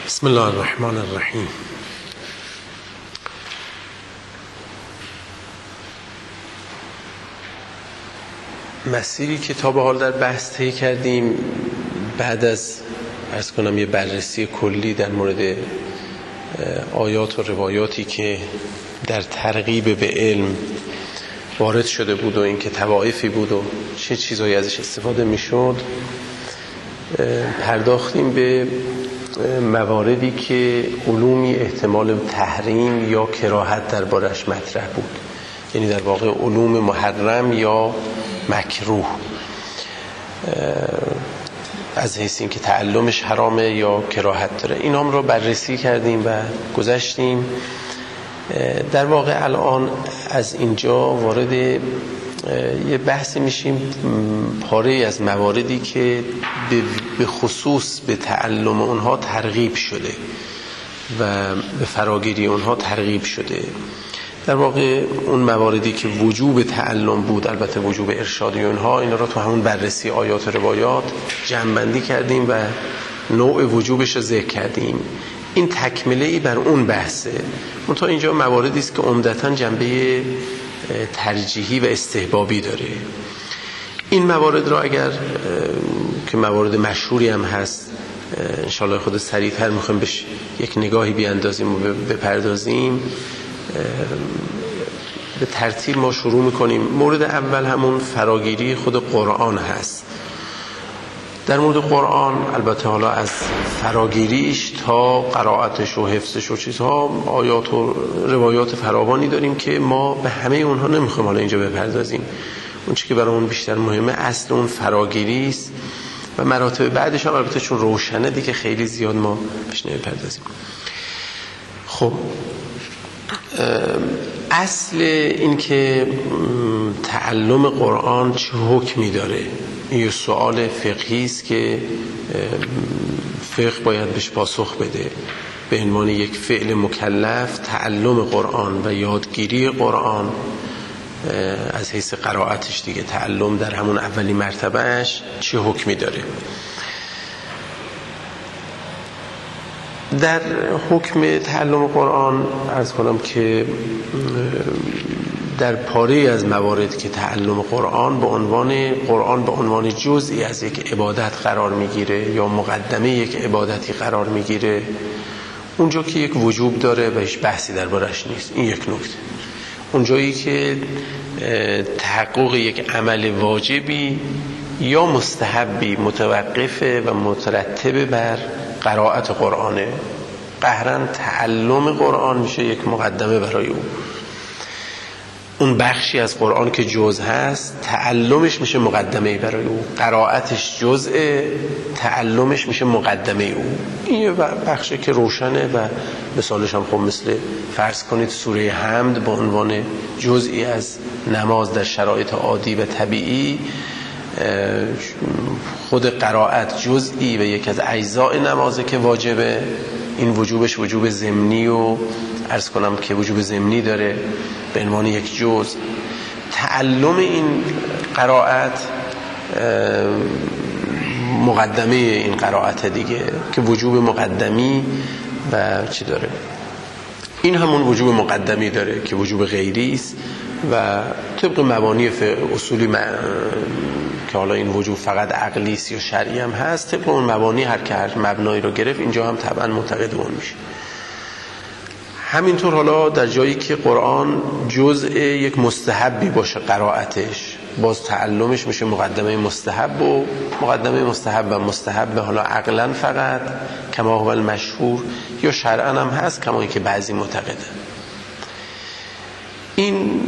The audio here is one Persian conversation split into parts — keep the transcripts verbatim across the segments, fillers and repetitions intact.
بسم الله الرحمن الرحیم. مسیری که تا به حال در بحث طی کردیم بعد از عرض کنم یه بررسی کلی در مورد آیات و روایاتی که در ترغیب به علم وارد شده بود و اینکه طوائفی بود و چه چیزایی ازش استفاده میشد، پرداختیم به مواردی که علومی احتمال تحریم یا کراهت دربارش مطرح بود، یعنی در واقع علوم محرم یا مکروه، از حیث این که تعلمش حرامه یا کراهت داره. این هم رو بررسی کردیم و گذشتیم. در واقع الان از اینجا وارد یه بحثی میشیم، پاره از مواردی که به خصوص به تعلم اونها ترغیب شده و به فراگیری اونها ترغیب شده. در واقع اون مواردی که وجوب تعلم بود، البته وجوب ارشادی اونها، اینا رو تو همون بررسی آیات و روایات جمع‌بندی کردیم و نوع وجوبش رو ذکر کردیم. این تکمله ای بر اون بحثه. منتها اینجا مواردی است که عمدتاً جنبه ترجیحی و استحبابی داره. این موارد را اگر که موارد مشهوری هم هست، انشاءالله خود سریعتر میخوایم بهش یک نگاهی بیاندازیم و بپردازیم. به ترتیب ما شروع میکنیم. مورد اول همون فراگیری خود قرآن هست. در مورد قرآن البته حالا از فراگیریش تا قرائتش و حفظش و چیزها آیات و روایات فراوانی داریم که ما به همه اونها نمیخوایم حالا اینجا بپردازیم. اون چیزی که برامون بیشتر مهمه اصل اون فراگیری است و مراتب بعدش هم البته چون روشنه دیگه خیلی زیاد ما بهش نمیپردازیم. خب اصل این که تعلم قرآن چه حکمی داره، این یه سوال فقهی است که فقه باید بهش پاسخ بده. به عنوان یک فعل مکلف تعلم قرآن و یادگیری قرآن از حیث قرائتش دیگه، تعلم در همون اولی مرتبهش چه حکمی داره. در حکم تعلم قرآن عرض کنم که در پاره از موارد که تعلم قرآن به عنوان قرآن به عنوان جزئی از یک عبادت قرار میگیره یا مقدمه یک عبادتی قرار میگیره، اونجا که یک وجوب داره و هیچ بحثی دربارش نیست. این یک نکته. اونجایی که تحقق یک عمل واجبی یا مستحبی متوقفه و مترتب بر قرائت قرآنه، قهرن تعلم قرآن میشه یک مقدمه برای او. اون بخشی از قرآن که جزء هست تعلمش میشه مقدمه برای او، قرائتش جزء، تعلمش میشه مقدمه او. این یه بخشی که روشنه و مثالش هم خب مثل فرض کنید سوره حمد به عنوان جزئی از نماز در شرایط عادی و طبیعی، خود قرائت جزئی و یک از اجزاء نمازه که واجبه. این وجوبش وجوب ضمنی و عرض کنم که وجوب ضمنی داره به عنوان یک جز. تعلم این قرائت مقدمه این قرائت دیگه که وجوب مقدمی و چی داره. این همون وجوب مقدمی داره که وجوب غیری است و طبق مبانی اصولی م... که حالا این وجوب فقط عقلی است یا شرعی هم هست، طبق اون مبانی هر که هر مبنایی رو گرفت اینجا هم طبعا معتقد اون میشه. همینطور حالا در جایی که قرآن جزء یک مستحبی باشه قرائتش، باز تعلمش میشه مقدمه مستحب و مقدمه مستحب و مستحب حالا عقلا فقط کما هو المشهور یا شرعا هم هست کما این که بعضی معتقدن. این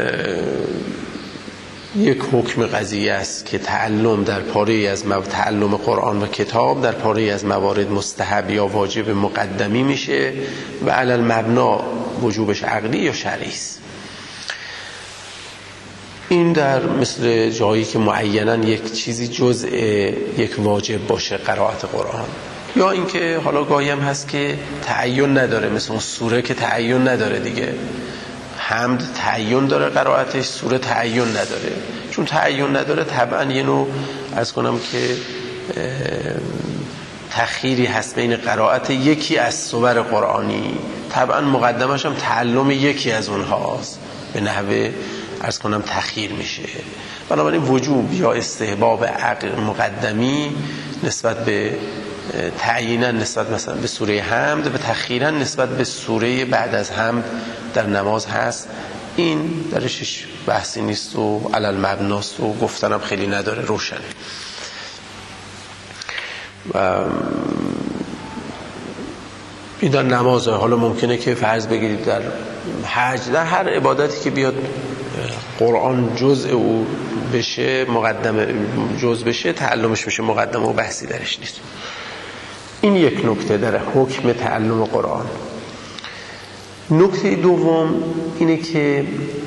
یک حکم قضیه است که تعلم در پاره از مو... تعلم قرآن و کتاب در پاره از موارد مستحب یا واجب مقدمی میشه و علی المبنا وجوبش عقلی یا شرعی است. این در مثل جایی که معیناً یک چیزی جزء یک واجب باشه قرائت قرآن، یا اینکه حالا گاهی هم هست که تعین نداره، مثل اون سوره که تعین نداره دیگه. حمد تعین داره قرائتش، سوره تعین نداره. چون تعین نداره طبعا یه نوع از کنم که تأخیری هست بین قرائت یکی از سور قرآنی، طبعا مقدمش هم تعلم یکی از اونهاست، به نحوه عرض کنم تأخیر میشه. بنابراین وجوب یا استحباب عقل مقدمی نسبت به تعیینا نسبت مثلا به سوره حمد و تأخیرا نسبت به سوره بعد از حمد در نماز هست. این درش بحثی نیست و علل مبناست و گفتنم خیلی نداره، روشنه. و این در نمازه. حالا ممکنه که فرض بگیرید در حج، در هر عبادتی که بیاد قرآن جزء او بشه، مقدمه جزء بشه، تعلمش بشه مقدمه و بحثی درش نیست. این یک نکته در حکم تعلم قرآن. نکته دوم اینه که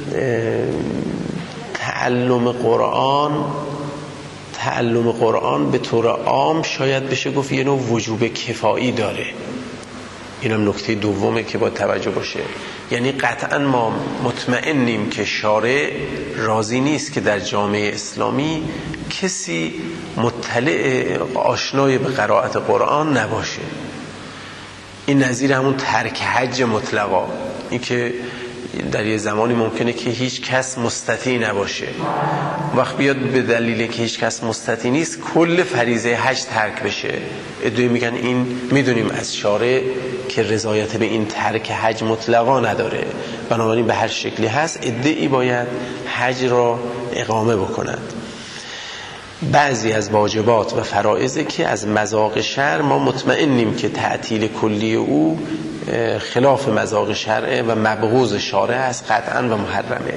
تعلم قرآن تعلم قرآن به طور عام شاید بشه گفت یه نوع وجوب کفایی داره. اینم نکته دومه که با توجه باشه. یعنی قطعا ما مطمئنیم که شارع راضی نیست که در جامعه اسلامی کسی مطلع آشنای به قرائت قرآن نباشه. این نظیر همون ترک حج مطلقا، این که در یه زمانی ممکنه که هیچ کس مستطیع نباشه، وقت بیاد به دلیل که هیچ کس مستطیع نیست کل فریضه حج ترک بشه. ادعای میگن این میدونیم از شارع که رضایت به این ترک حج مطلقا نداره، بنابراین به هر شکلی هست ادعی باید حج را اقامه بکنند. بعضی از واجبات و فرائضی که از مذاق شرع ما مطمئنیم که تعطیل کلی او خلاف مذاق شرع و مبغوض شارع است قطعا و محرمه.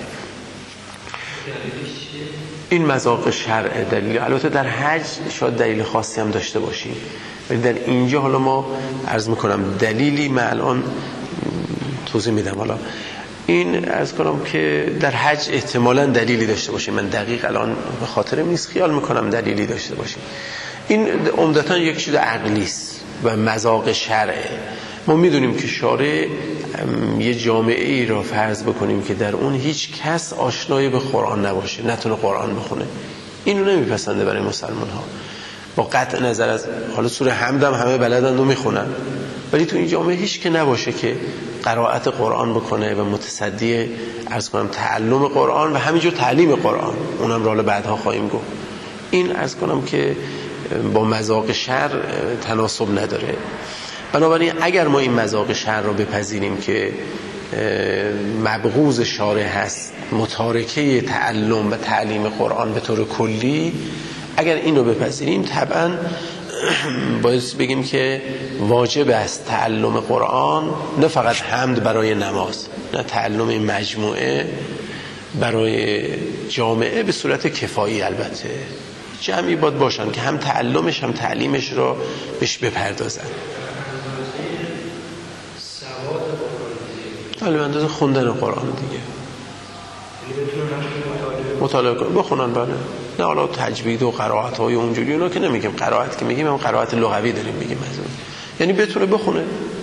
این مذاق شرع دلیل، البته در حج شاید دلیل خاصی هم داشته باشیم، ولی در اینجا حالا ما عرض میکنم دلیلی من الان توضیح میدم. حالا این عرض کنم که در حج احتمالاً دلیلی داشته باشیم، من دقیق الان به خاطرم نیست، خیال میکنم دلیلی داشته باشیم. این عمدتاً یک چیز عقلی است و مذاق شرعه. ما میدونیم که شارع یه جامعه ای را فرض بکنیم که در اون هیچ کس آشنای به قرآن نباشه، نتونه قرآن بخونه، اینو نمیپسنده برای مسلمان ها. با قطع نظر از حالا سوره حمد هم همه بلدن و میخونن، ولی تو این جامعه هیچ که نباشه که قرائت قرآن بکنه و متصدی عرض کنم تعلم قرآن و همینجور تعلیم قرآن، اونم را بعدها خواهیم گفت. این عرض کنم که با مذاق شرع تناسب نداره. بنابراین اگر ما این مذاق شرع را بپذیریم که مبغوض شارع هست متارکه تعلم و تعلیم قرآن به طور کلی، اگر این رو بپذیریم طبعا باید بگیم که واجب است تعلم قرآن، نه فقط حمد برای نماز، نه تعلم مجموعه برای جامعه به صورت کفایی، البته جمعی باید باشن که هم تعلمش هم تعلیمش رو بهش بپردازن. حالا به اندازه خوندن قرآن دیگه مطالعه کنن بخونن، بله. نه حالا تجوید و قرائت های اونجوری اونا که نمیگیم، قرائت که میگیم هم قرائت لغوی داریم میگیم، یعنی بتونه بخونه.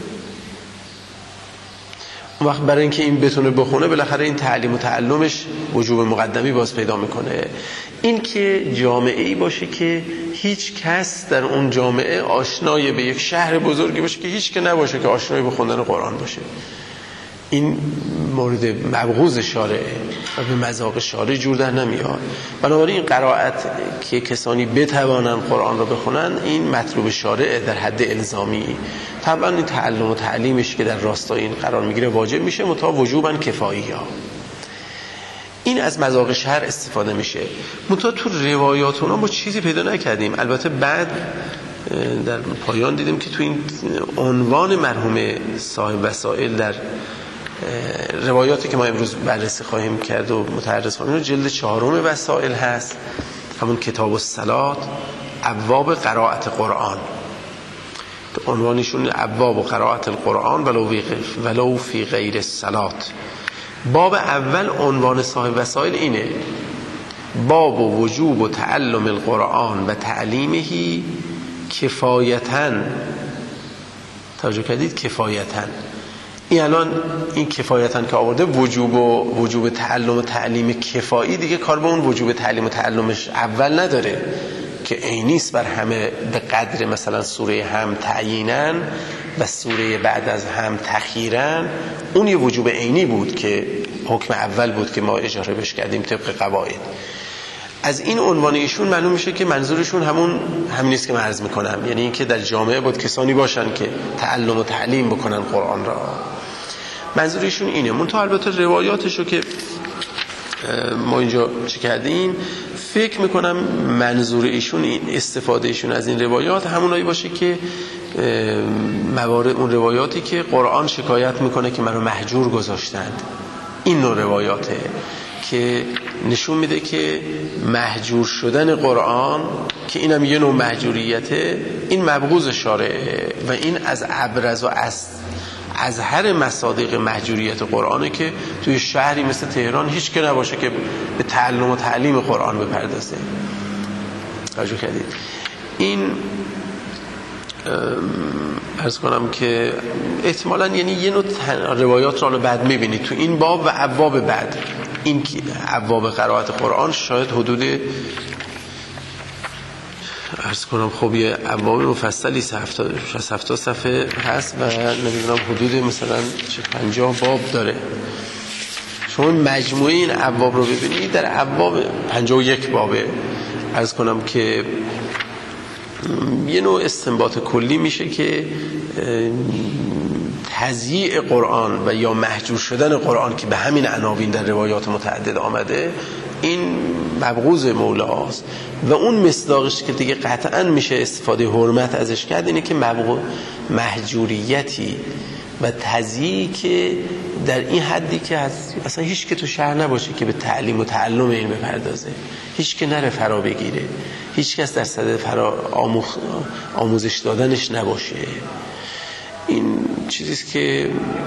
اون وقت برای اینکه این بتونه بخونه بالاخره این تعلیم و تعلمش وجوب مقدمی باز پیدا میکنه. این که جامعه ای باشه که هیچ کس در اون جامعه آشنای به یک شهر بزرگی باشه که هیچ که نباشه که آشنای به خوندن قرآن باشه، این مورد مبغوض شارعه و به مذاق شارع جور در نمیاد. بنابراین این قرائت که کسانی بتوانن قرآن رو بخونن این مطلوب شارعه در حد الزامی. طبعا این تعلم و تعلیمش که در راستای این قرار میگیره واجب میشه، متا وجوباً کفایی ها. این از مذاق شرع استفاده میشه. متا تو روایات اونا ما چیزی پیدا نکردیم. البته بعد در پایان دیدیم که تو این عنوان مرحوم صاحب وسائل در روایاتی که ما امروز بررسی خواهیم کرد و متعرض خواهیم، جلد چهارم وسائل هست، همون کتاب الصلات، ابواب قرائت قرآن. عنوانشون ابواب قرائت القرآن ولو فی غیر الصلات. باب اول عنوان صاحب وسائل اینه: باب وجوب و تعلم القرآن و تعلیمه کفایتاً. توجه کردید؟ کفایتاً. این الان این کفایتاً که آورده وجوب و وجوب تعلم و تعلیم کفایی، دیگه کار به اون وجوب تعلیم و تعلمش اول نداره که عینیست بر همه به قدر مثلا سوره هم تعییناً و سوره بعد از هم تخییراً، اون یه وجوب عینی بود که حکم اول بود که ما اشاره بهش کردیم طبق قواعد. از این عنوان ایشون معلوم میشه که منظورشون همون همین نیست که من عرض میکنم، یعنی اینکه در جامعه بود کسانی باشن که تعلم و تعلیم بکنن قرآن را. منظورشون اینه. منتها البته روایاتشو که ما اینجا چه کردیم، فکر میکنم منظور ایشون، این استفاده ایشون از این روایات همونایی باشه که موارد اون روایاتی که قرآن شکایت میکنه که منو محجور گذاشتند. این نوع روایاته که نشون میده که محجور شدن قرآن، که اینم یه نوع محجوریته، این مبغوض شارعه و این از ابرز و از از هر مصادیق محجوریت قرآنه که توی شهری مثل تهران هیچ که نباشه که به تعلم و تعلیم قرآن بپردازه. توجه کردید؟ این عرض کنم که احتمالاً یعنی یه نوع روایات رو بعد میبینید تو این باب و ابواب بعد. این ابواب قرائت قرآن شاید حدود عرض کنم خب یه ابواب مفصلی شصت هفتاد صفحه هست و نمیدونم حدود مثلا پنجاه باب داره. شما مجموعه این ابواب رو ببینید، در ابواب پنجاه و یک بابه. عرض کنم که یه نوع استنباط کلی میشه که تضییع قرآن و یا محجور شدن قرآن که به همین عناوین در روایات متعدد آمده، این مبغوض مولاست و اون مصداقش که دیگه قطعا میشه استفاده حرمت ازش کرد اینه که محجوریتی و تضییعی که در این حدی که اصلا هیچ که تو شهر نباشه که به تعلیم و تعلم این بپردازه، هیچ که نره فرا بگیره، هیچ کس در صدد فرا آموخ... آموزش دادنش نباشه. این چیزیست که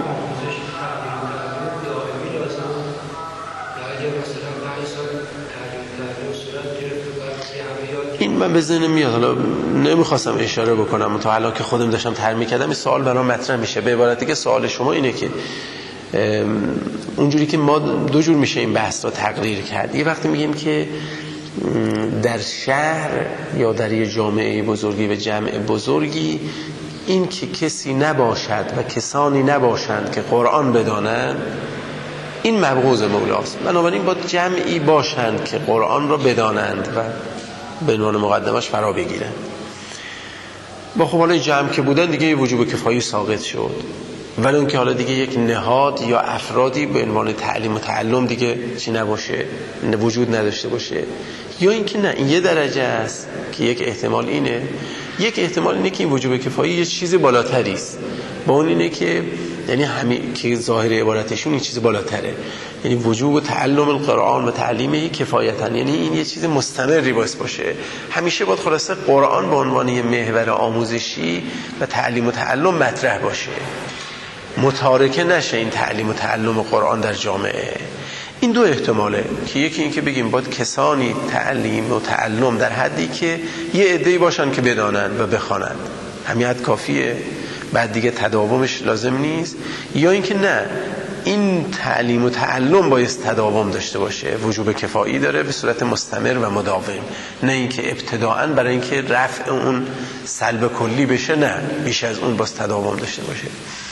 این من به ذهنم میاد، حالا نمیخواستم اشاره بکنم تا حالا که خودم داشتم طرح می‌کردم این سوال برام مطرح میشه. به عبارتی که سوال شما اینه که اونجوری که ما دو جور میشه این بحث رو تقریر کرد. یه وقتی میگیم که در شهر یا در یه جامعه بزرگی و جمع بزرگی این که کسی نباشد و کسانی نباشند که قرآن بدانند، این مبغوض مولاست. بنابراین باید جمعی باشند که قرآن را بدانند و به عنوان مقدمش فرا بگیرن. با خب حالا جمع که بودن دیگه یه وجوب کفایی ساقط شد، ولی اون که حالا دیگه یک نهاد یا افرادی به عنوان تعلیم و تعلم دیگه چی نباشه، وجود نداشته باشه. یا اینکه نه، این یه درجه است که یک احتمال اینه، یک احتمال اینه که این وجوب کفایی یه چیز بالاتری است. با اون اینه که یعنی همین که ظاهر عبارتشون این چیز بالاتره، یعنی وجوب تعلم القرآن و تعلیمه کفایتاً، یعنی این یه چیز مستمری باید باشه. همیشه باید خلاصه قرآن به عنوان یه محور آموزشی و تعلیم و تعلم مطرح باشه، متارکه نشه این تعلیم و تعلم قرآن در جامعه. این دو احتماله که یکی این که بگیم باید کسانی تعلیم و تعلم در حدی که یه عده‌ای باشن که بدانن و بخوانن، همین حد کافیه، بعد دیگه تداومش لازم نیست. یا اینکه نه، این تعلیم و تعلم باید تداوم داشته باشه، وجوب کفایی داره به صورت مستمر و مداوم، نه اینکه ابتداءً برای اینکه رفع اون سلب کلی بشه، نه، بیش از اون باید تداوم داشته باشه.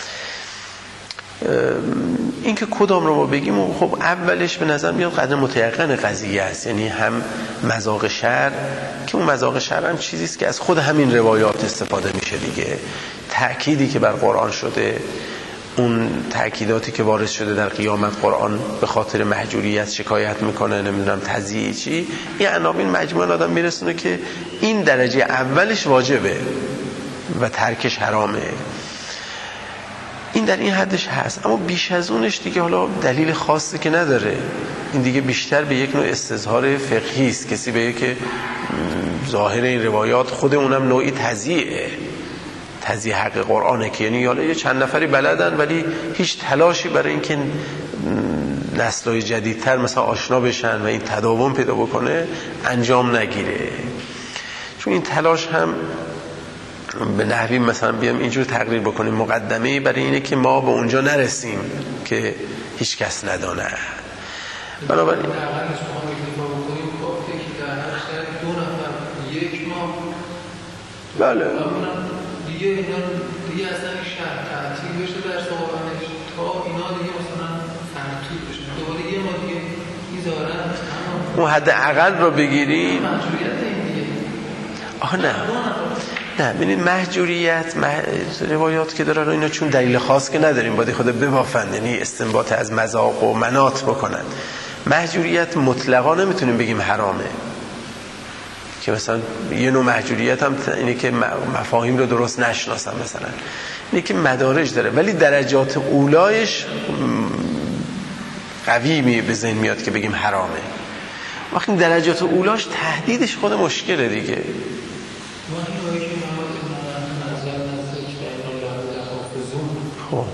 این که کدام رو ما بگیم، خب اولش به نظر میاد قدر متیقن قضیه است، یعنی هم مذاق شرع، که اون مذاق شرع هم چیزیست که از خود همین روایات استفاده میشه دیگه. تأکیدی که بر قرآن شده، اون تأکیداتی که وارد شده در قیامت قرآن به خاطر محجوریت شکایت میکنه، نمیدونم تضییع چی، این عناوین مجموعه آدم میرسونه که این درجه اولش واجبه و ترکش حرامه. این در این حدش هست، اما بیش از اونش دیگه حالا دلیل خاصی که نداره. این دیگه بیشتر به یک نوع استظهار فقهی است. کسی بگه که ظاهر این روایات خود اونم نوعی تضییعه، تضییع حق قرآنه، که یعنی حالا یه چند نفری بلدن ولی هیچ تلاشی برای اینکه نسل‌های جدیدتر مثلا آشنا بشن و این تداوم پیدا بکنه انجام نگیره. چون این تلاش هم به نحوی مثلا بیام اینجور تقریر بکنیم مقدمه برای اینه که ما به اونجا نرسیم که هیچ کس ندانه. بنابراین دو نفر یک بله دیگه اینا دیگه اصلا شهر تعطیل بشه در صحبتش تا اینا دیگه مثلا فرتوت بشه دوباره یه ما دیگه ایزارن اون حد اقل رو بگیری. آه نه نه ببینید محجوریت مح... روایات که دارن اینا چون دلیل خاص که نداریم باید خود ببافن، یعنی استنباط از مذاق و مناط بکنن. محجوریت مطلقا نمیتونیم بگیم حرامه، که مثلا یه نوع محجوریت هم اینه که مفاهیم رو درست نشناسن، مثلا اینه که مدارج داره، ولی درجات اولایش قوی می به ذهن میاد که بگیم حرامه. وقتی درجات اولاش تهدیدش خود مشکله دیگه. خب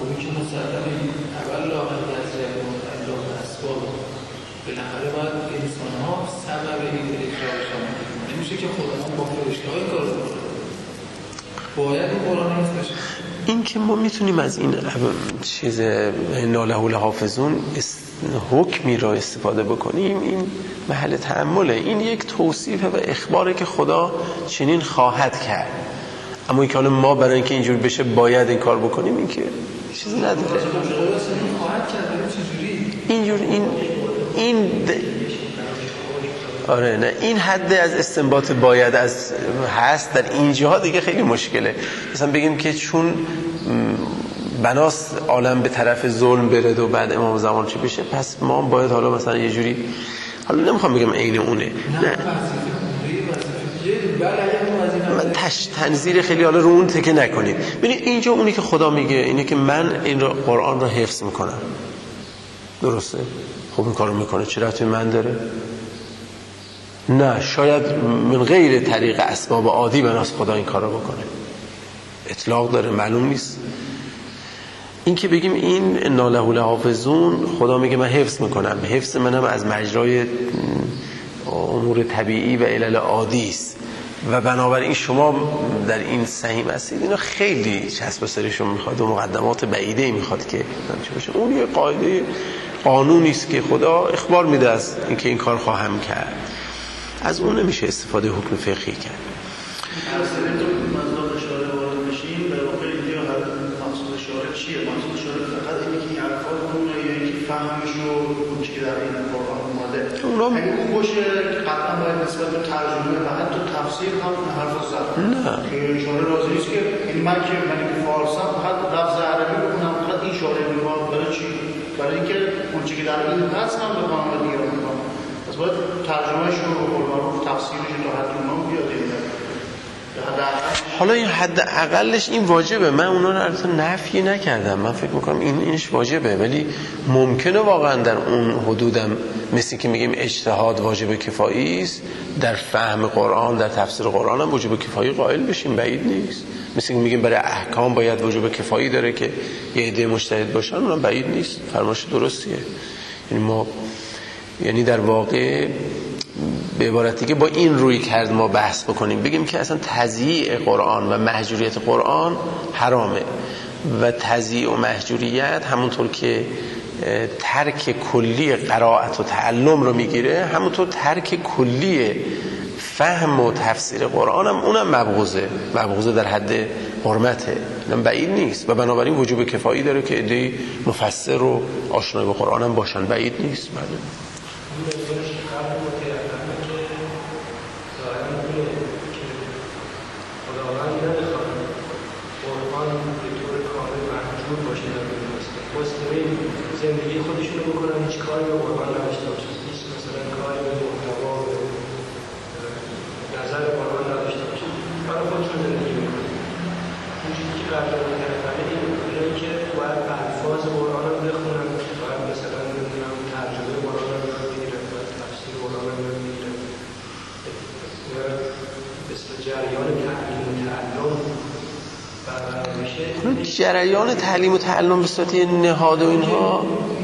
بالاخره باید انسان ها سبب این اجرا بشن، نمیشه که خدا با فرشته های کار کنه، باید این قرآن هست بشه. این که ما میتونیم از این چیز ناله لحافظون حکمی را استفاده بکنیم، این محل تأمله. این یک توصیف و اخباره که خدا چنین خواهد کرد، اما این که حالا ما برای اینکه اینجور بشه باید این کار بکنیم، این که چیزی نداره. خواهد کرد چجوری اینجور این این د... آره نه این حد از استنباط باید از هست در اینجاها دیگه خیلی مشکله. مثلا بگیم که چون بناست عالم به طرف ظلم برد و بعد امام زمان چه بشه، پس ما باید حالا مثلا یه جوری، حالا نمیخوام بگم عین اونه، نه من تش تنظیر خیلی حالا رو اون تکه نکنید. ببینید اینجا اونی که خدا میگه اینه که من این رو قرآن رو حفظ میکنم، درسته؟ خب این کارو میکنه، چه ربطی من داره؟ نه، شاید من غیر طریق اسباب عادی بناس خدا این کارو بکنه، اطلاق داره، معلوم نیست. این که بگیم این ناله لحافظون، خدا میگه من حفظ میکنم، حفظ منم از مجرای امور طبیعی و علل عادی است و بنابراین شما در این سهیم هستید، اینا خیلی چسب و سرشون میخواد و مقدمات بعیده میخواد که اون یه قاعده قانونی است که خدا اخبار میده از اینکه این کار خواهم کرد، از اون نمیشه استفاده حکم فقهی کرد. چیه مقصود شده؟ فقط اینه که این الفاظ اون یا اینکه فهمش رو اون چیزی که در این قرآن اومده اگه اون باشه قطعا باید نسبت به ترجمه و حتی تفسیر هم حرف زد. نه که اشاره لازم نیست که این من که من که فارسم فقط لفظ عربی بکنم فقط این اشاره میکنم، برای چی؟ برای اینکه اون چیزی که در این هست هم بخوام و دیگه میکنم، پس باید ترجمهش رو قرآن رو تفسیرش تا حد اونم بیاد. حالا این حد اقلش این واجبه، من اونا رو البته نفی نکردم، من فکر میکنم این اینش واجبه، ولی ممکنه واقعا در اون حدودم مثل که میگیم اجتهاد واجب کفایی است، در فهم قرآن در تفسیر قرآن هم واجب کفایی قائل بشیم، بعید نیست. مثل که میگیم برای احکام باید واجب کفایی داره که یه عده مجتهد باشن، اونم بعید نیست، فرمایش درستیه. یعنی ما یعنی در واقع به عبارت دیگه با این روی کرد ما بحث بکنیم، بگیم که اصلا تضییع قرآن و محجوریت قرآن حرامه و تضییع و محجوریت همونطور که ترک کلی قرائت و تعلم رو میگیره، همونطور ترک کلی فهم و تفسیر قرآن هم اونم مبغوزه، مبغوزه در حد حرمته، اینم بعید نیست و بنابراین وجوب کفایی داره که عده مفسر و آشنا به قرآن هم باشن، بعید نیست. بله زندگی خودشونو بکنن، هیچ کاری به قرآن نداشته باشن، هیچ مثلا کاری به محتوا و نظر قرآن نداشته باشن، کار خودشون زندگی میکنن. اون چیزی که قرار میکنه اینه که باید الفاظ قرآن رو بخونن، باید مثلا نمیدونم ترجمه قرآن رو بگیرن، باید تفسیر قرآن رو بگیرن، مثل جریان تعلیم و تعلم برقرار میشه. جریان تعلیم و تعلم به صورت نهاد و اینها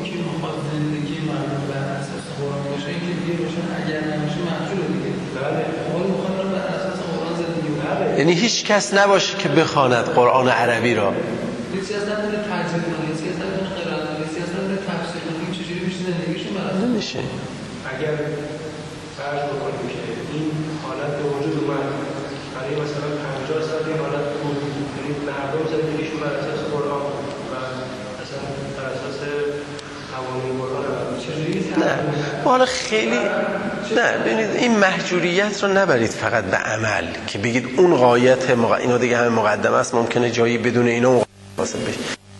یعنی هیچ کس نباشه که بخواند قرآن عربی را. سیاست نداره ترجمه کنه، سیاست نداره قرائت کنه، سیاست نداره تفسیر کنه، چجوری میشه زندگیشون برای نمیشه. اگر فرض بکنیم که این حالت به وجود اومد، برای مثلا پنجاه سال این حالت بود، یعنی مردم زندگیشون بر اساس قرآن بود و اصلا بر اساس قوانین قرآن چجوری؟ نه حالا خیلی نه ببینید این محجوریت رو نبرید فقط به عمل که بگید اون غایت مق... اینا دیگه همه مقدمه است، ممکنه جایی بدون اینا حاصل بشه.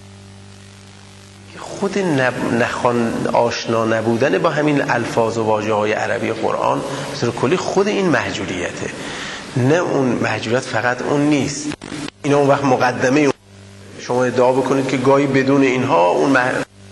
خود نب... نخوان آشنا نبودن با همین الفاظ و واژه های عربی قرآن به طور کلی خود این محجوریته، نه اون محجوریت فقط اون نیست. اینا اون وقت مقدمه اون. شما ادعا بکنید که گاهی بدون اینها اون مح...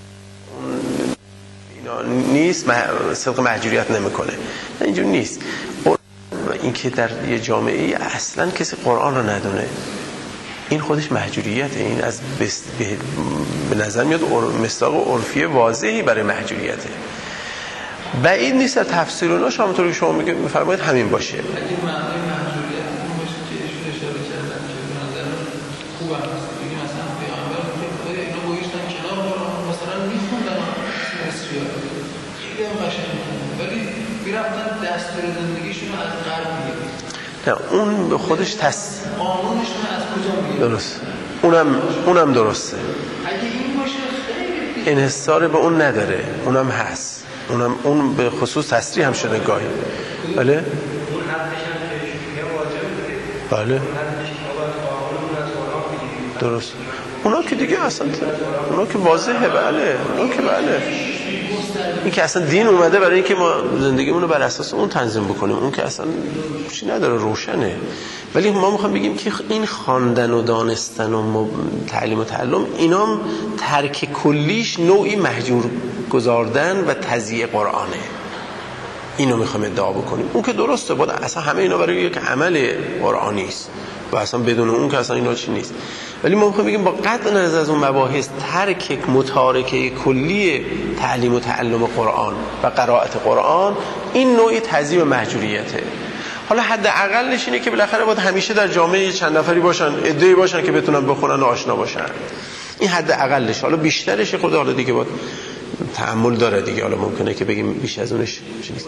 نیست صدق محجوریت نمیکنه، اینجور نیست. این که در یه جامعه اصلا کسی قرآن رو ندونه این خودش محجوریته. این از بست... به نظر میاد مصداق عرفی واضحی برای محجوریته. بعید نیست در تفسیر اوناش همونطور که شما میگید میفرمایید همین باشه. اگه معنای محجوریت اون باشه که ایشون اشاره کردن که به نظر خوب است بگیم مثلا پیامبر میگه اینا گوشتن کنار قرآن مثلا میخوندن مصری‌ها خیلی هم قشنگ ولی میرفتن دستور زندگیشون رو از غرب میگیرن. نه اون به خودش تس قانونشون از کجا میگیرن؟ درست، اونم اونم درسته. اگه این باشه خیلی انحصار به اون نداره، اونم هست، اونم اون به خصوص تصریح هم شده گاهی. بله؟ اون حدش هم که واجب بله. اون حدش که باید قانون از قرآن بگیریم. درست. اونا که دیگه اصلا اونا که واضحه. بله اونا که بله این که اصلا دین اومده برای اینکه ما زندگیمون رو بر اساس اون تنظیم بکنیم، اون که اصلا چی نداره، روشنه. ولی ما میخوام بگیم که این خواندن و دانستن و تعلیم و تعلم اینا ترک کلیش نوعی محجور گذاردن و تضییع قرآنه. اینو میخوام ادعا بکنیم. اون که درسته، بود اصلا همه اینا برای یک عمل قرآنی است و اصلا بدون اون که اصلا اینا چی نیست. ولی ما میخوام بگیم با قطع نظر از اون مباحث ترک متارکه کلی تعلیم و تعلم قرآن و قرائت قرآن این نوعی تضییع و محجوریته. حالا حد اقلش اینه که بالاخره باید همیشه در جامعه چند نفری باشن، عده‌ای باشن که بتونن بخونن و آشنا باشن. این حد اقلش. حالا بیشترش خود حالا دیگه باید تأمل داره دیگه. حالا ممکنه که بگیم بیش از اونش نیست.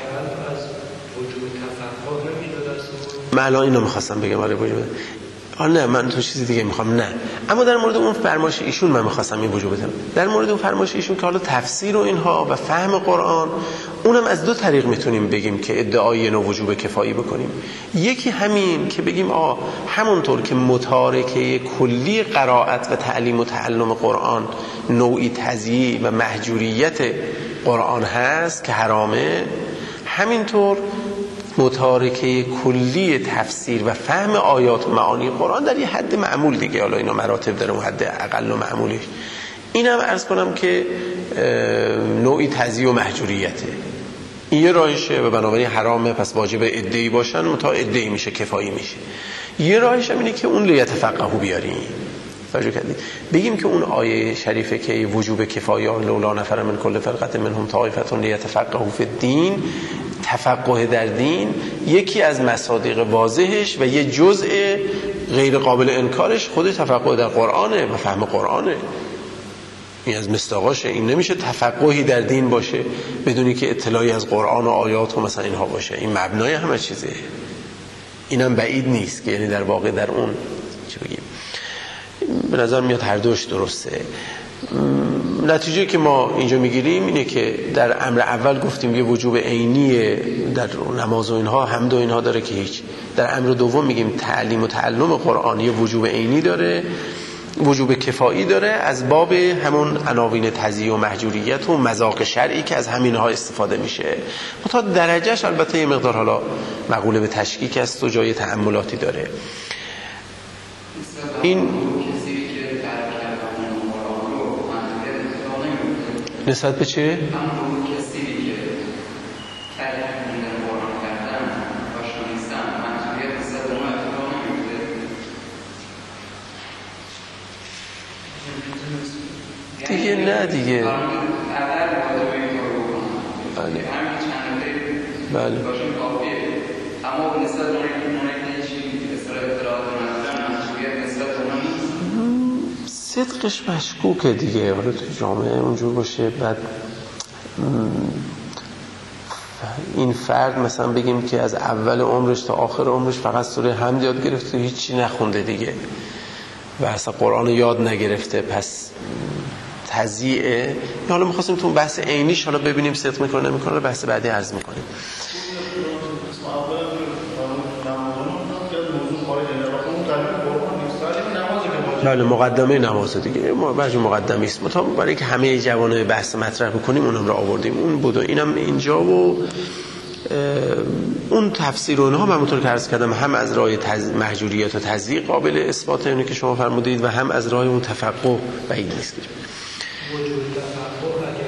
من الان اینو میخواستم بگم. آره وجود آه نه من تو چیزی دیگه میخوام. نه اما در مورد اون فرمایش ایشون من میخواستم این وجود بدم. در مورد اون فرمایش ایشون که حالا تفسیر و اینها و فهم قرآن، اونم از دو طریق میتونیم بگیم که ادعای نو وجوب کفایی بکنیم. یکی همین که بگیم آه همونطور که متارکه کلی قرائت و تعلیم و تعلم قرآن نوعی تضییع و محجوریت قرآن هست که حرامه، همینطور متارکه کلی تفسیر و فهم آیات و معانی قرآن در یه حد معمول دیگه، حالا اینا مراتب داره، اون حد اقل و معمولیش اینم عرض کنم که نوعی تضییع و محجوریته. این یه راهشه و بنابراین حرامه، پس واجب عده‌ای باشن، متا عده‌ای میشه کفایی میشه. یه راهش هم اینه که اون لیتفقهوا بیاریم. توجه کردید بگیم که اون آیه شریفه که وجوب کفایه لولا نفر من کل فرقه منهم طائفه لیتفقهوا فی الدین، تفقه در دین یکی از مصادیق واضحش و یه جزء غیر قابل انکارش خود تفقه در قرآنه و فهم قرآنه. این از مصداقاشه. این نمیشه تفقهی در دین باشه بدونی که اطلاعی از قرآن و آیات و مثلا اینها باشه. این مبنای همه چیزه. اینم بعید نیست که یعنی در واقع در اون چی بگیم، به نظر میاد هر دوش درسته. نتیجه که ما اینجا میگیریم اینه که در امر اول گفتیم یه وجوب عینی در نماز و اینها، حمد و اینها داره که هیچ. در امر دوم میگیم تعلیم و تعلم قرآن یه وجوب عینی داره، وجوب کفایی داره از باب همون عناوین تضییع و محجوریت و مذاق شرعی که از همینها استفاده میشه. تا درجهش البته یه مقدار حالا مقوله به تشکیک است و جای تأملاتی داره. این نسبت به چه؟ دیگه نه دیگه. بله بله. اما نسبت به صدقش مشکوکه دیگه. حالا تو جامعه اونجور باشه بعد این فرد مثلا بگیم که از اول عمرش تا آخر عمرش فقط سوره حمد یاد گرفته، هیچی نخونده دیگه و اصلا قرآن یاد نگرفته، پس تضییعه. حالا می‌خواستیم تو بحث عینیش حالا ببینیم صدق میکنه نمیکنه، بحث بعدی عرض میکنیم. بله مقدمه نماز دیگه، ما بعضی مقدمه است، تا برای اینکه همه جوانب بحث مطرح بکنیم اونم رو آوردیم، اون بود و اینم اینجا و اون تفسیر و اونها همونطور که عرض کردم هم از راه تز... محجوریت و تضییق قابل اثبات اونی که شما فرمودید و هم از راه اون تفقه بعید نیست. وجود تفقه اگر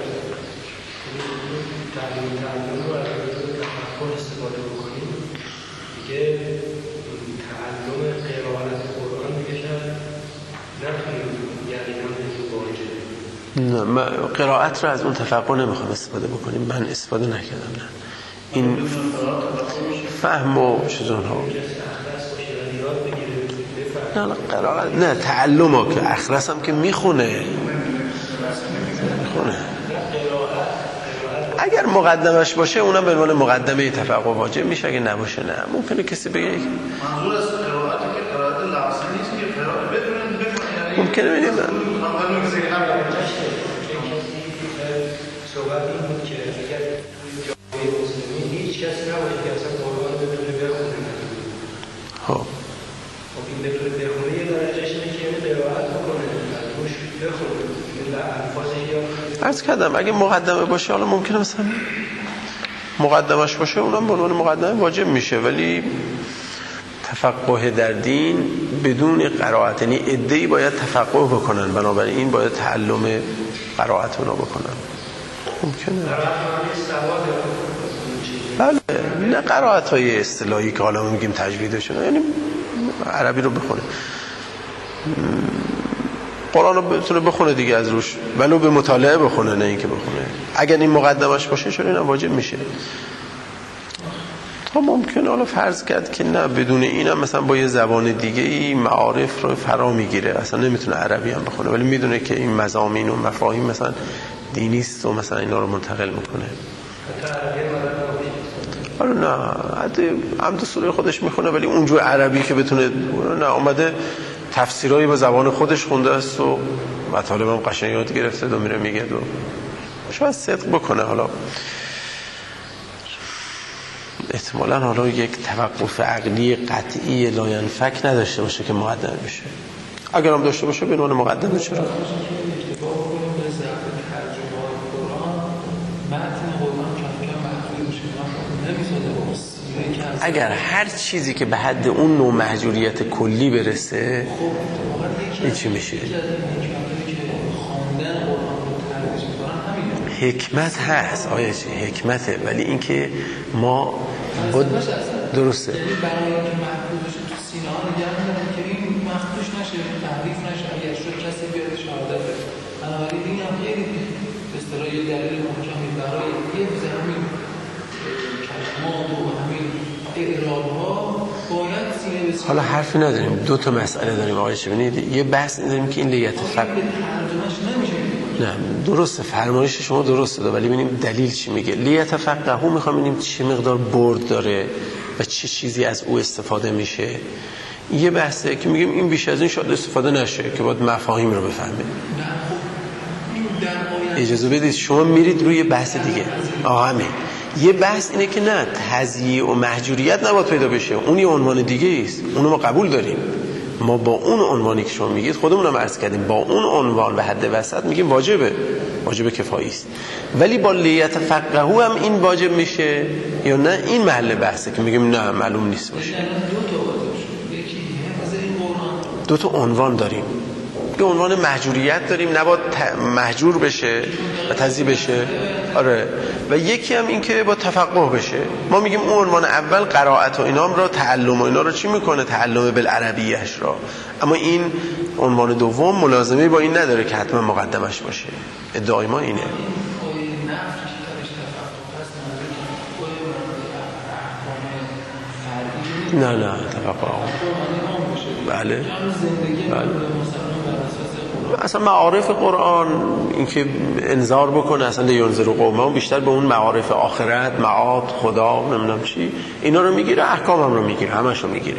تعلیم تعلیم رو از تفقه استفاده بکنیم دیگه تعلم قرائت قرآن دیگه شاید نتونیم یعنی هم واجب. نه ما قرائت رو از اون تفقه نمیخوام استفاده بکنیم، من استفاده نکردم. نه این فهم و چیزون ها نه قرائت نه تعلم ها که اخرس هم که میخونه میخونه اگر مقدمش باشه اونم به عنوان مقدمه تفقه واجب میشه، اگه نباشه نه. ممکنه کسی بگه منظور از قرائت که قرائت لفظی نیست که قرائت بدون بکنید، ممکنه ببینید صحبت این بود که اگر جامعه مسلمی هیچ کسی نباشه که اصلا قرآن بتونه بخونه. خب خب این بتونه بخونه یه درجهش اینه که یعنی قرائت بکنه، از روش بخونه، این در الفاظی یا عرض کردم اگه مقدمه باشه حالا ممکنه مثلا مقدمش باشه اونم به عنوان مقدمه واجب میشه، ولی تفقه در دین بدون قرائت، یعنی عده‌ای باید تفقه بکنن، بنابراین این باید تعلم قرائت اونا بکنن. ممکنه بله نه قرائت های اصطلاحی که حالا میگیم تجویدشون، یعنی عربی رو بخونه، قرآن رو بتونه بخونه دیگه از روش، ولو به مطالعه بخونه نه اینکه بخونه. اگر این مقدمش باشه چون اینم واجب میشه. تا ممکنه حالا فرض کرد که نه بدون اینم مثلا با یه زبان دیگه ای معارف رو فرا میگیره، اصلا نمیتونه عربی هم بخونه ولی میدونه که این مضامین و مفاهیم مثلا دینیست و مثلا اینا رو منتقل میکنه. حالا نه هم تو سوره خودش میخونه ولی اونجور عربی که بتونه نه، اومده تفسیرایی به زبان خودش خونده است و مطالب هم قشنگ یاد گرفته و میره میگه و شاید صدق بکنه. حالا احتمالاً حالا یک توقف عقلی قطعی لاینفک نداشته باشه که مقدمه بشه، اگر هم داشته باشه به عنوان مقدمه چرا؟ اگر هر چیزی که به حد اون نوع محجوریت کلی برسه این چی میشه؟ حکمت هست آیا چی؟ حکمته، ولی اینکه ما بود درسته برای اینکه محفوظ بشه تو سینه ها نگه می‌دارن که این مخدوش نشه، تحریف نشه، اگر شد کسی بیاد شهادت بده. بنابراین این هم خیلی به اصطلاح یه دلیل محکمی برای یه زمین کلمات و همین اعراب‌ها باید سینه به سینه. حالا حرفی نداریم، دو تا مسئله داریم آقای چه ببینید، یه بحث داریم که این لیت فقط ترجمهش نمیشه. نه درسته فرمایش شما درسته ده، ولی ببینیم دلیل چی میگه. لیت فقهو میخوام ببینیم چه مقدار برد داره و چه چیزی از او استفاده میشه. یه بحثه که میگیم این بیش از این شاید استفاده نشه که باید مفاهیم رو بفهمه. اجازه بدید شما میرید روی بحث دیگه. آه همین یه بحث اینه که نه تضییع و محجوریت نباید پیدا بشه، اون یه عنوان دیگه است، اونو ما قبول داریم. ما با اون عنوانی که شما میگید خودمون هم عرض کردیم با اون عنوان به حد وسط میگیم واجبه، واجب کفایی است. ولی با لیت فقهو هم این واجب میشه یا نه؟ این محل بحثه که میگیم نه معلوم نیست باشه. دو تا عنوان داریم، یه عنوان محجوریت داریم نباید محجور بشه و تضییع بشه، آره، و یکی هم این که با تفقه بشه. ما میگیم اون عنوان اول قرائت و اینام را تعلم و اینا رو چی میکنه؟ تعلم بالعربیهش را. اما این عنوان دوم ملازمه با این نداره که حتما مقدمش باشه. ادعای ما اینه. نه نه تفقه بله بله اصلا معارف قرآن اینکه انذار بکنه اصلا لینذر قومه بیشتر به اون معارف آخرت، معاد، خدا، نمیدونم چی، اینا رو میگیره، احکام هم رو میگیره، همش رو میگیره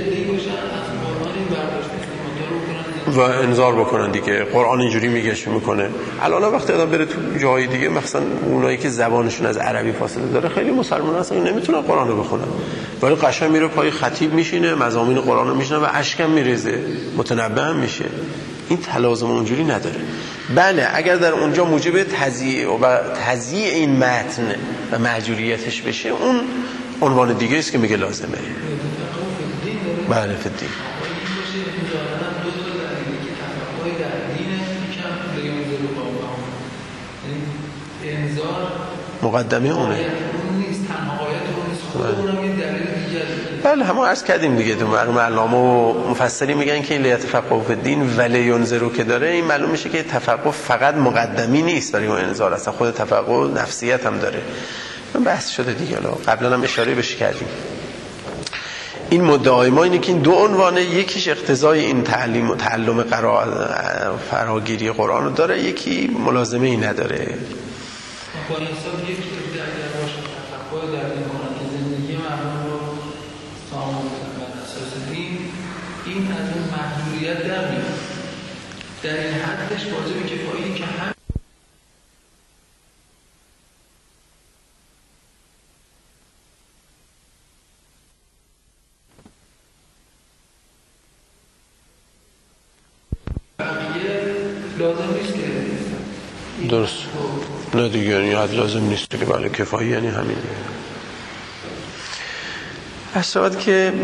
و انذار بکنن دیگه. قرآن اینجوری میگه میکنه. الان وقتی آدم بره تو جای دیگه، مثلا اونایی که زبانشون از عربی فاصله داره، خیلی مسلمان هستن نمیتونن قرآن رو بخونن، ولی قشنگ میره پای خطیب میشینه، مضامین قرآن رو میشنه و اشکم میریزه، متنبه هم میشه. این تلازم اونجوری نداره. بله اگر در اونجا موجب تضییع و تضییع این متن و محجوریتش بشه، اون عنوان دیگه است که میگه لازمه. بله فدی مقدمه اونه. بله همون عرض کردیم دیگه، تو مرحوم علامه و مفسری میگن که این لیتفقهوا فی الدین و لینذروا که داره، این معلوم میشه که تفقه فقط مقدمی نیست برای اون انذار، اصلا خود تفقه نفسیت هم داره. من بحث شده دیگه، قبلا هم اشاره بهش کردیم. این مدعای ما اینه که این دو عنوانه، یکیش اقتضای این تعلیم و تعلم قرائت فراگیری قرآن رو داره، یکی ملازمه ای نداره. با این حساب یکی اگر باشه تفقه در این قرآن که زندگی مردم رو سامون بر اساس دین، این از اون محدودیت در میاد. در این حدش واجب کفایی که هم لازم نیست که درست نه دیگه، یعنی حد لازم نیست که بله کفایی یعنی همین. اصلا که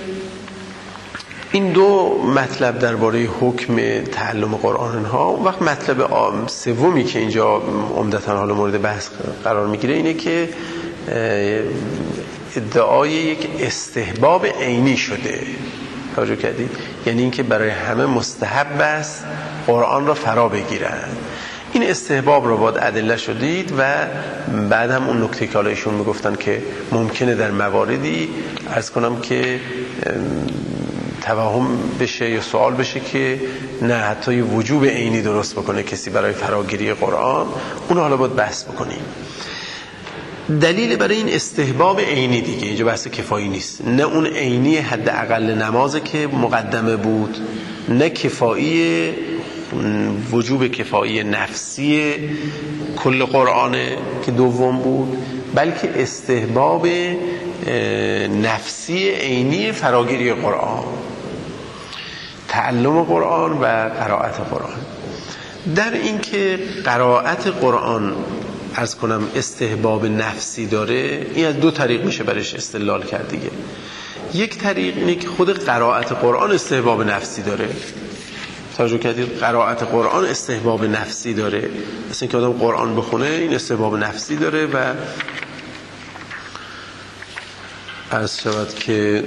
این دو مطلب درباره حکم تعلم قرآن ها، اون وقت مطلب سومی که اینجا عمدتاً حالا مورد بحث قرار میگیره اینه که ادعای یک استحباب عینی شده. توجه کردید؟ یعنی اینکه برای همه مستحب است قرآن را فرا بگیرن. این استحباب رو باید ادله شدید و بعد هم اون نکته که حالا ایشون میگفتن که ممکنه در مواردی عرض کنم که توهم بشه یا سوال بشه که نه حتی وجوب عینی درست بکنه کسی برای فراگیری قرآن، اون حالا باید بحث بکنیم. دلیل برای این استحباب عینی دیگه اینجا بحث کفایی نیست، نه اون عینی حد اقل نمازه که مقدمه بود، نه کفایی وجوب کفایی نفسی کل قرآنه که دوم بود، بلکه استحباب نفسی عینی فراگیری قرآن، تعلم قرآن و قرائت قرآن. در این که قرائت قرآن عرض کنم استحباب نفسی داره، این از دو طریق میشه برش استدلال کرد دیگه. یک طریق اینه که خود قرائت قرآن استحباب نفسی داره. توجه کردید؟ قرائت قرآن استحباب نفسی داره، مثلا که آدم قرآن بخونه این استحباب نفسی داره و عرض شود که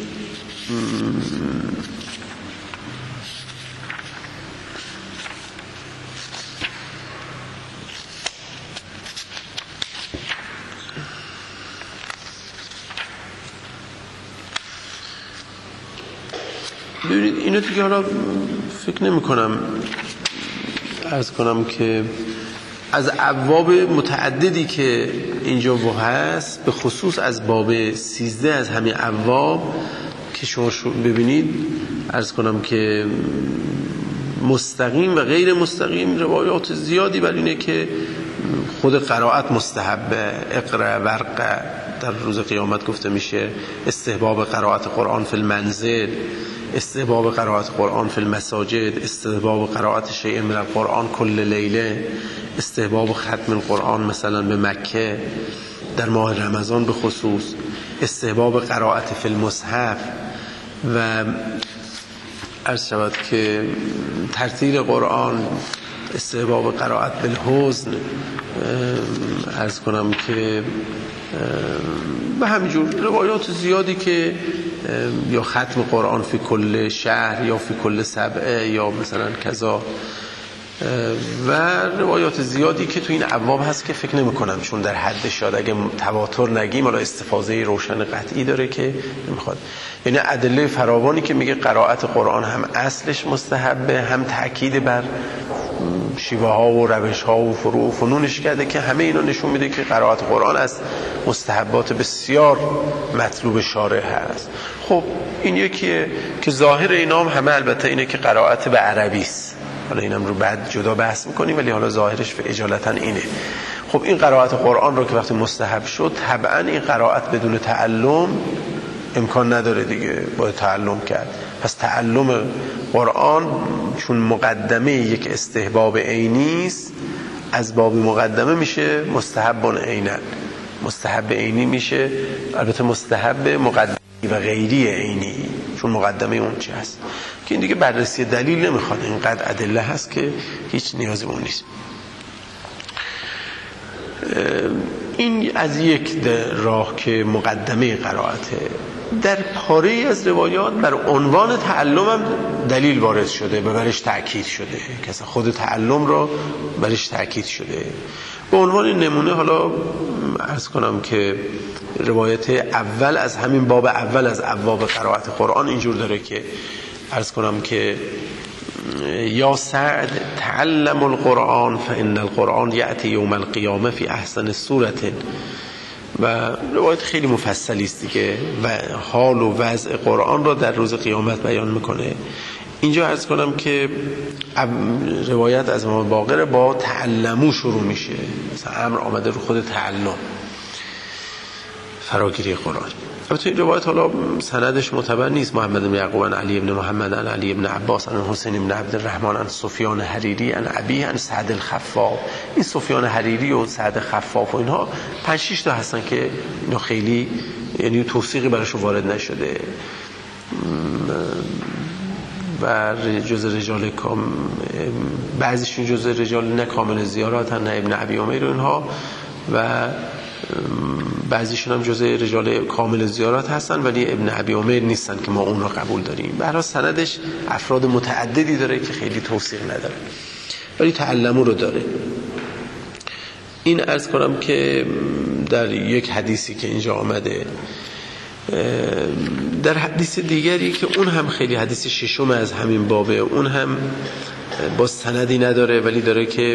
ببینید اینو دیگه حالا فکر نمی کنم عرض کنم که از ابواب متعددی که اینجا هست، به خصوص از باب سیزده از همین ابواب که شما ببینید عرض کنم که مستقیم و غیر مستقیم روایات زیادی بر اینه که خود قرائت مستحبه. اقرا ورقه در روز قیامت گفته میشه، استحباب قرائت قرآن فی المنزل، استحباب قرائت قرآن فی المساجد، استحباب قرائت شیء من القرآن کل لیله، استحباب ختم القرآن مثلا به مکه در ماه رمضان به خصوص، استحباب قرائت فی المصحف و عرض شود که ترتیل قرآن، استحباب قرائت بالحزن، عرض کنم که به همینجور روایات زیادی که یا ختم قرآن فی کل شهر یا فی کل سبعه یا مثلا کذا، و روایات زیادی که تو این ابواب هست که فکر نمی کنم چون در حد شاید اگه تواتر نگیم حالا استفاضه روشن قطعی داره که نمیخواد، یعنی ادله فراوانی که میگه قرائت قرآن هم اصلش مستحبه، هم تأکید بر شیوه ها و روش ها و فروع و فنونش کرده که همه اینا نشون میده که قرائت قرآن از مستحبات بسیار مطلوب شارع هست. خب این یکیه که ظاهر اینا هم همه البته اینه که قرائت به عربی است، حالا اینم رو بعد جدا بحث میکنیم ولی حالا ظاهرش به اجالتا اینه. خب این قرائت قرآن رو که وقتی مستحب شد طبعا این قرائت بدون تعلم امکان نداره دیگه، باید تعلم کرد. پس تعلم قرآن چون مقدمه یک استحباب عینی است از باب مقدمه میشه مستحب عیناً، مستحب عینی میشه البته مستحب مقدمه و غیری عینی چون مقدمه اون چی هست که این دیگه بررسی دلیل نمیخواد، اینقدر ادله هست که هیچ نیازی اون نیست. این از یک راه که مقدمه قرائته. در پاره از روایات بر عنوان تعلم هم دلیل وارد شده و برش تأکید شده که خود تعلم را برش تأکید شده. به عنوان نمونه حالا عرض کنم که روایت اول از همین باب اول از ابواب قرائت قرآن اینجور داره که عرض کنم که یا سعد تعلم القرآن فإن القرآن یأتی یوم القیامه فی احسن صورت، و روایت خیلی مفصلی است دیگه و حال و وضع قرآن را در روز قیامت بیان میکنه. اینجا عرض کنم که روایت از امام باقر با تعلمو شروع میشه، مثلا امر آمده رو خود تعلم فراگیری قرآن. البته این روایت حالا سندش معتبر نیست، محمد بن یعقوب عن علی بن محمد عن علی بن عباس عن حسین بن عبد الرحمن عن سفیان حریری عن ابی عن سعد الخفاف. این سفیان حریری و سعد خفاف و اینها پنج شش تا هستن که اینا خیلی یعنی توثیقی براشون وارد نشده و جز رجال کام بعضیشون جز رجال نه کامل زیارات نه ابن ابی عمیر و اینها و بعضیشون هم جزء رجال کامل زیارات هستن ولی ابن ابی عمیر نیستن که ما اون رو قبول داریم. به هر حال سندش افراد متعددی داره که خیلی توثیق نداره ولی تعلمو رو داره. این عرض کنم که در یک حدیثی که اینجا آمده، در حدیث دیگری که اون هم خیلی حدیث ششم از همین بابه، اون هم با سندی نداره ولی داره که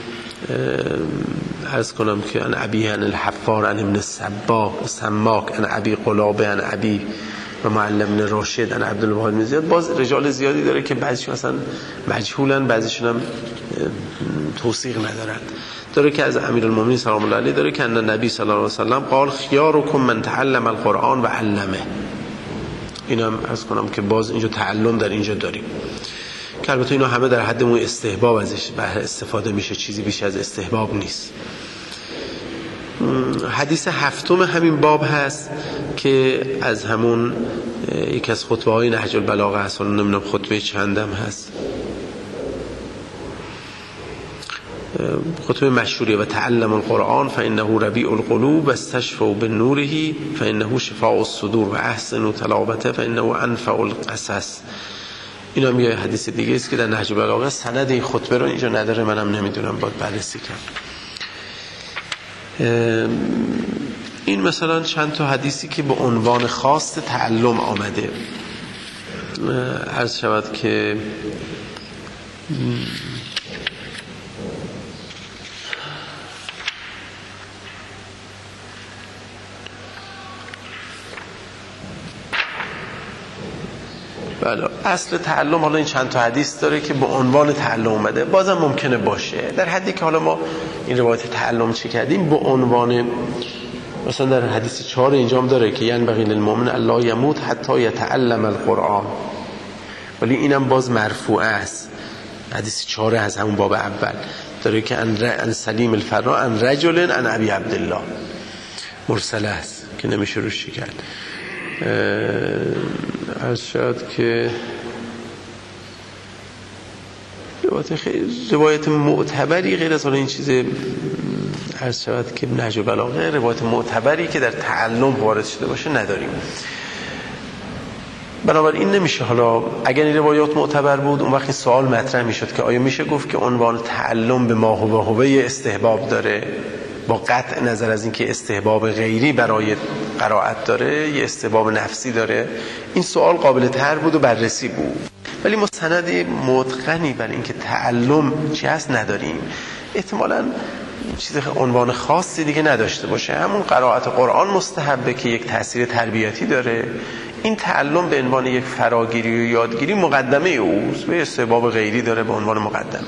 عرض کنم که ان ابی ان الحفار ان ابن السباق سماک ان ابی قلابه ان ابی و معلم بن راشد ان عبدالوهاب بن زیاد. باز رجال زیادی داره که بعضیشون اصلا مجهولن، بعضیشون هم توثیق ندارن. داره که از امیرالمومنین سلام الله علیه داره که ان نبی صلی الله علیه و سلم قال خیارکم من تعلم القرآن و علمه. اینم عرض کنم که باز اینجا تعلم در اینجا داریم که البته اینا همه در حد اون استحباب ازش بهره استفاده میشه، چیزی بیش از استحباب نیست. حدیث هفتم همین باب هست که از همون یکی از خطبه های نهج البلاغه هست، نمیدونم خطبه چندم هست، خطبه مشهوریه و تعلم القرآن فإنه ربیع القلوب و استشفوا بالنوره فإنه شفاء الصدور و احسن تلاوته فإنه انفع القصص. این هم یه حدیث دیگه است که در نهج البلاغه سند این خطبه رو اینجا نداره، منم نمیدونم، باید بررسی کنم. این مثلا چند تا حدیثی که به عنوان خاص تعلم آمده. عرض شود که بله اصل تعلم حالا این چند تا حدیث داره که به عنوان تعلم اومده، بازم ممکنه باشه در حدی که حالا ما این روایت تعلم چی کردیم به عنوان مثلا در حدیث چهار اینجا هم داره که ینبغی للمؤمن الا یموت حتی یتعلم القرآن، ولی اینم باز مرفوعه است. حدیث چهار از همون باب اول داره که ان سلیم الفرا ان رجل ان ابی عبدالله، مرسله است که نمیشه روش کرد. عرض شد که روایت خیلی روایت معتبری غیر از این چیز عرض شد که نهج البلاغه روایت معتبری که در تعلم وارد شده باشه نداریم. بنابراین نمیشه حالا اگر این روایات معتبر بود اون وقت این سوال مطرح میشد که آیا میشه گفت که عنوان تعلم به ما هو هوه استحباب داره با قطع نظر از اینکه استحباب غیری برای قرائت داره یا استحباب نفسی داره؟ این سوال قابل تر بود و بررسی بود، ولی ما سند متقنی برای اینکه تعلم چی هست نداریم. احتمالاً چیز عنوان خاصی دیگه نداشته باشه. همون قرائت قرآن مستحبه که یک تأثیر تربیتی داره. این تعلم به عنوان یک فراگیری و یادگیری مقدمه اوست و استحباب غیری داره به عنوان مقدمه.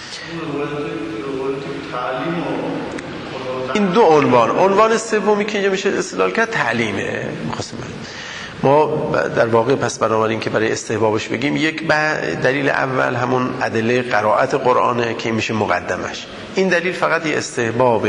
این دو عنوان. عنوان سومی که اینجا میشه استدلال کرد تعلیمه. می‌خواستم ما در واقع پس بنابراین که برای استحبابش بگیم، یک دلیل اول همون ادله قرائت قرآنه که میشه مقدمش. این دلیل فقط یه استحباب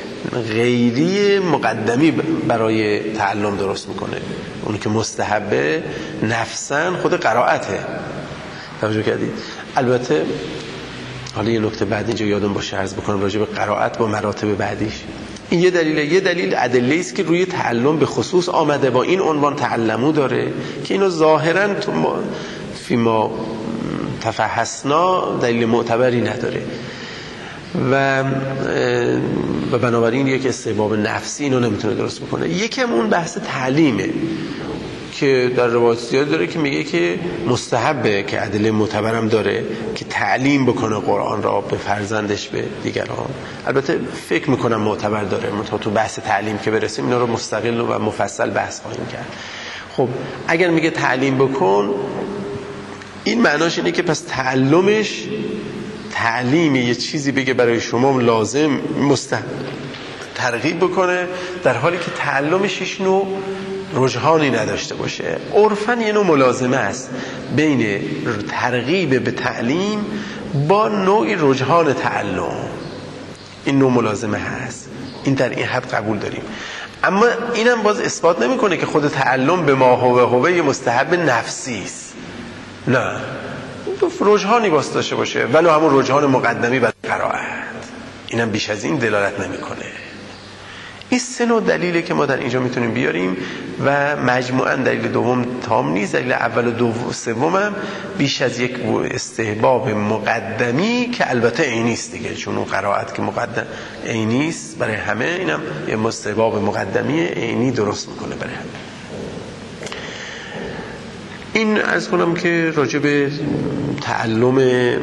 غیری مقدمی برای تعلم درست میکنه. اون که مستحبه نفسن خود قرائته. توجه کردید؟ البته حالا یه نکته بعد اینجا یادم باشه عرض بکنم راجع به قرائت با مراتب بعدیش. این یه دلیله. یه دلیل ادله است که روی تعلم به خصوص آمده، با این عنوان تعلمو داره که اینو ظاهراً تو ما فیما تفحصنا دلیل معتبری نداره و و بنابراین یک استحباب نفسی اینو نمیتونه درست بکنه. یکم اون بحث تعلیمه که در روایت زیاد داره که میگه که مستحبه، که ادله معتبرم داره که تعلیم بکنه قرآن را به فرزندش به دیگران. البته فکر میکنم معتبر داره، منتها تو بحث تعلیم که برسیم اینا رو مستقل و مفصل بحث خواهیم کرد. خب اگر میگه تعلیم بکن، این معناش اینه که پس تعلمش تعلیم یه چیزی بگه برای شما لازم مستحب ترغیب بکنه، در حالی که تعلمش هیچ نوع رجحانی نداشته باشه. عرفاً یه نوع ملازمه است بین ترغیب به تعلیم با نوعی رجحان تعلم. این نوع ملازمه هست، این در این حد قبول داریم. اما اینم باز اثبات نمیکنه که خود تعلم به ما هو هوه مستحب نفسی است. نه، رجحانی باز داشته باشه، ولو همون رجحان مقدمی برای قرائت. اینم بیش از این دلالت نمیکنه. این سه نوع دلیله که ما در اینجا میتونیم بیاریم و مجموعاً دلیل دوم تام نیست. دلیل اول و دوم سوم هم بیش از یک استحباب مقدمی که البته عینی است دیگه، چون اون قرائت که مقدم عینی است برای همه، اینم یه استحباب مقدمی عینی درست میکنه برای همه. این عرض کنم که راجع به تعلم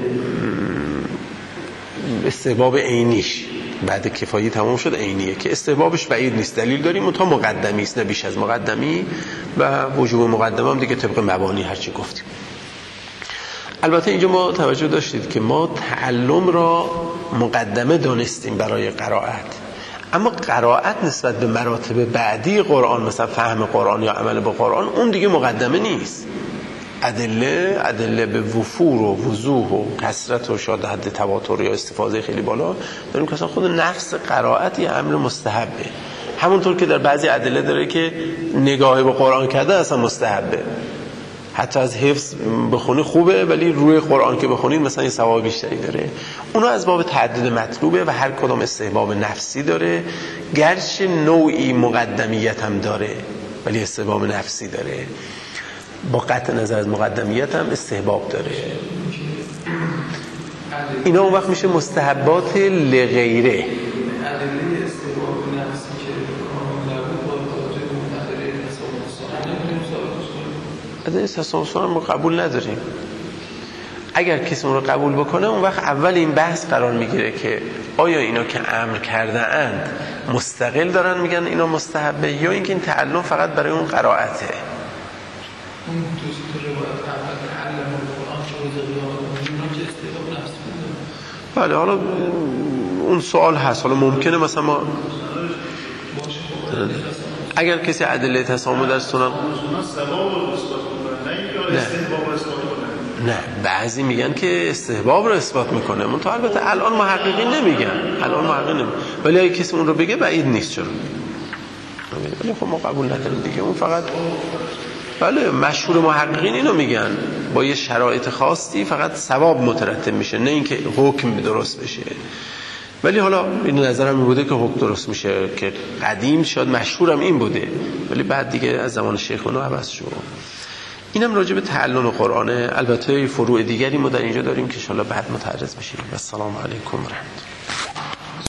استحباب عینیش بعد کفایی تمام شد عینیه که استحبابش بعید نیست، دلیل داریم، تا مقدمی است نه بیش از مقدمی و وجوب مقدمه هم دیگه طبق مبانی هرچی گفتیم. البته اینجا ما توجه داشتید که ما تعلم را مقدمه دانستیم برای قرائت، اما قرائت نسبت به مراتب بعدی قرآن مثلا فهم قرآن یا عمل با قرآن اون دیگه مقدمه نیست. ادله ادله به وفور و وضوح و کثرت و شاید حد تواتر یا استفاده خیلی بالا داریم که اصلا خود نفس قرائت یه امر مستحبه. همونطور که در بعضی ادله داره که نگاه به قرآن کرده اصلا مستحبه، حتی از حفظ بخونی خوبه ولی روی قرآن که بخونید مثلا یه ثواب بیشتری داره. اونا از باب تعدد مطلوبه و هر کدام استحباب نفسی داره، گرچه نوعی مقدمیت هم داره ولی استحباب نفسی داره. با قطع نظر از مقدمیت هم استحباب داره. اینا اون وقت میشه مستحبات لغیره. ادله استحباب نفسی که کامل نبود با توجه به ادله تصاوب ادله تصاوب ما قبول نداریم. اگر کسی اون رو قبول بکنه اون وقت اول این بحث قرار میگیره که آیا اینا که امر کرده اند مستقل دارن میگن اینا مستحبه یا اینکه این تعلم فقط برای اون قرائته. اون تو تو روایت اول تعلم القرآن که روز قیامت اونها که استحباب نفسی بوده. بله، حالا اون سوال هست. حالا ممکنه مثلا ما اگر کسی ادله تصامم در سنن نه، بعضی میگن که استحباب رو اثبات میکنه، منتها البته الان محققین نمیگن، الان محققین نمیگن، ولی اگه کسی اون رو بگه بعید نیست. چرا؟ ولی خب ما قبول نداریم دیگه. اون فقط بله مشهور محققین اینو میگن با یه شرایط خاصی فقط ثواب مترتب میشه، نه اینکه حکم درست بشه. ولی حالا این نظرم این بوده که حکم درست میشه که قدیم شاید مشهورم این بوده، ولی بعد دیگه از زمان شیخ اونو عوض شد. اینم راجع به تعلم قرآنه. البته فروع دیگری ما در اینجا داریم که ان شاءالله بعد متعرض بشیم. و السلام علیکم و رحمت الله.